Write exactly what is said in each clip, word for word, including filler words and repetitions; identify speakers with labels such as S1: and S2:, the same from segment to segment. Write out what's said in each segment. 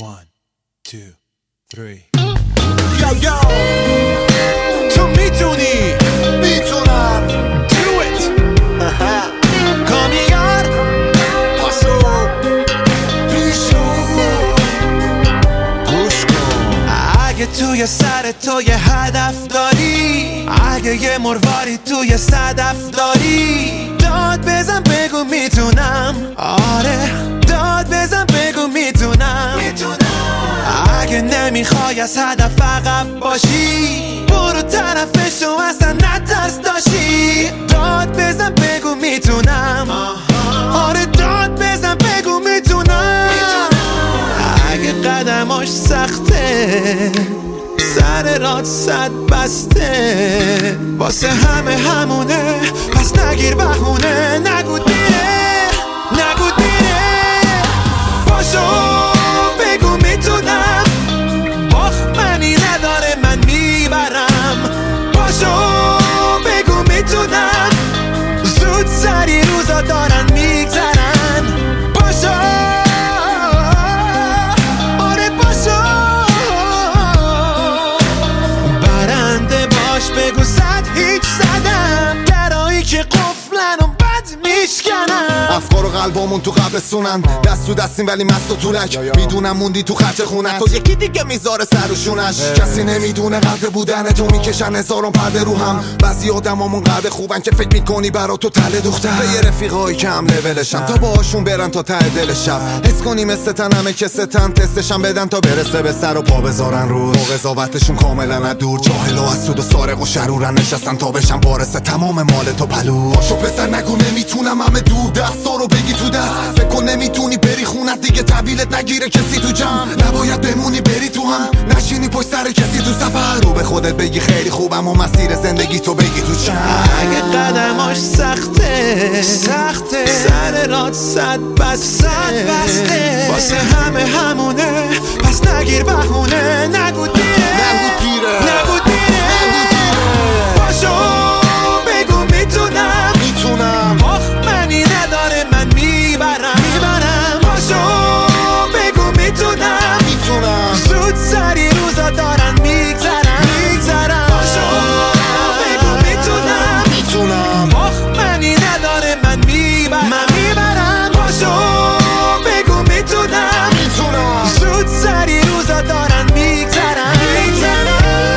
S1: One, two, three.
S2: Yo yo تو میتونی میتونم Do it کامیار پاشو پیشو گوش کن اگه توی سر تو یه هدف داری اگه یه مرواری توی صدف داری داد بزن بگو میتونم آره داد بزن بگو میتونم اگه نمیخوای از هدف عقب باشی برو طرفشو اصلا نترس داشی داد بزن بگو میتونم آره داد بزن بگو میتونم اگه قدماش سخته سر راد صد بسته واسه همه همونه پس نگیر بهونه نگو دیره نگو دیره باشو بگو میتونم باخت منی نداره من میبرم باشو بگو میتونم زود سری روزا دارن میگذرن باشو آره باشو برنده باش بگو صد هیچ زدم درایی که قفلن و بد میشکنم
S3: افکار و قلبامون تو قبرستونن دست تو دستیم ولی مست و طولک میدونم موندی تو خرچ خونت تو یکی دیگه میذاره سر و شونش کسی نمیدونه قدر بودن تو میکشن هزاران پرده رو هم بعضی آدمامون قدر خوبن که فکر میکنی برا تو تله دوختن به یه رفیقایی که هم لولشم تا باهاشون برن تا ته دل شب حس کنی مثل تن همه که ستن تستشم بدن تا برسه به سر و پا بذارن روز با قضاوتشون کاملا از دور جاهل و حسود و سارق و شرورن نشستن تا بشن وارث تمام مال تو پلو باشو پسر نگو نمیتونم همه دور دستا رو بگی تو دست فکر کن نمیتونی بری خونت دیگه تحویلت نگیره کسی تو جمع نباید بمونی بری تو هم نشینی پشت سر کسی تو سفر رو به خودت بگی خیلی خوبم و مسیر زندگی تو بگی تو چند
S2: اگه قدماش سخته سخته سر راد صد بسته بسته واسه همه همونه پس نگیر بهونه نگو دیره
S3: نگو دیره
S2: نگو دیره باشو بگو میتونم
S3: میتونم
S2: باخت منی نداره من میبرم میبرم باشو بگو میتونم
S3: میتونم
S2: زود سری روزا دارن میگذرن میگذرن باشو بگو میتونم
S3: میتونم
S2: باخت منی نداره من میبرم من میبرم باشو بگو میتونم
S3: میتونم
S2: زود سری روزا دارن میگذرن میگذرن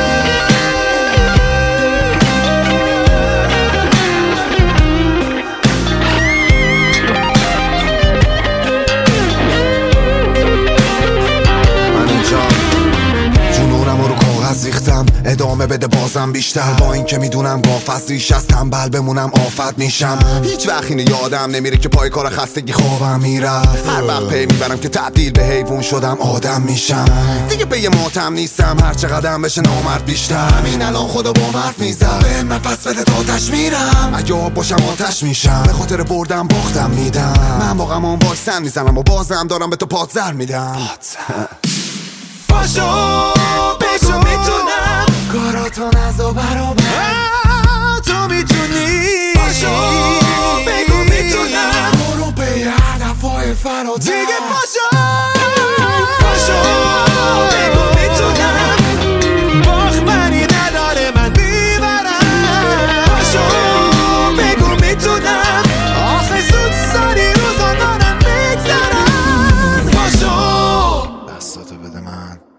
S3: ریختم ادامه بده بازم بیشتر با این که میدونم گافت ریش از تنبل بمونم آفت میشم هیچ وقت اینو یادم نمیره که پای کار خستگی خوابم میرفت هر وقت پی میبرم که تبدیل به حیوان شدم آدم میشم دیگه به یه ماتم نیستم هر چه قدم بشه نامرد بیشتر این الان خدا با مرد میزد به من پس بده تا آتش میرم اگه آب باشم آتش میشم به خاطر بردم باختم میدم من با غمان واکسن میزنم و بازم دارم به تو پادزر میدم
S2: باشو بگو میتونم
S3: کاراتون از و برابر
S2: تو میتونی باشو بگو میتونم
S3: برو به هدفهای فراتر
S2: دیگه باشو باشو بگو میتونم باخت منی نداره من میبرم باشو بگو میتونم آخه زود سری روزا دارم میگذرم باشو
S3: دستاتو بده من